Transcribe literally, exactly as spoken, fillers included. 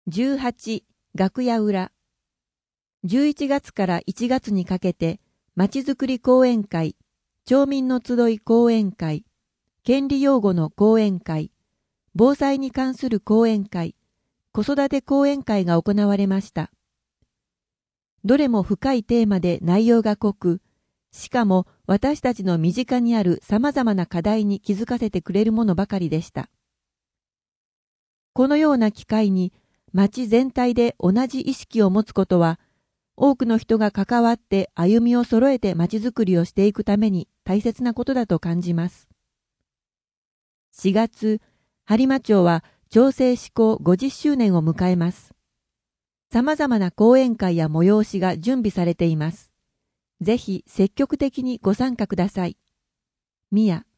じゅうはち楽屋裏。じゅういちがつからいちがつにかけて、まちづくり講演会、町民の集い講演会、権利擁護の講演会、防災に関する講演会、子育て講演会が行われました。どれも深いテーマで内容が濃く、しかも私たちの身近にある様々な課題に気づかせてくれるものばかりでした。このような機会に、町全体で同じ意識を持つことは、多くの人が関わって歩みを揃えて町づくりをしていくために大切なことだと感じます。しがつ、播磨町は町制施行ごじゅっしゅうねんを迎えます。様々な講演会や催しが準備されています。ぜひ積極的にご参加ください。ミヤ